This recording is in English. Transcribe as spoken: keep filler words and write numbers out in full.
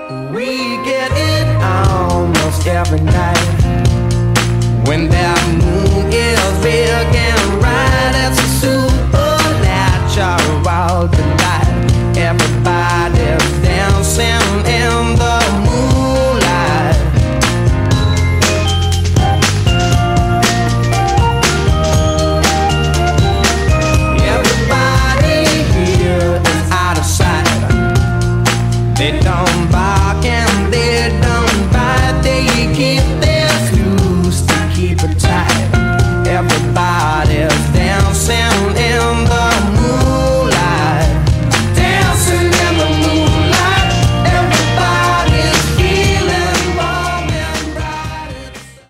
We get it almost every night when that moon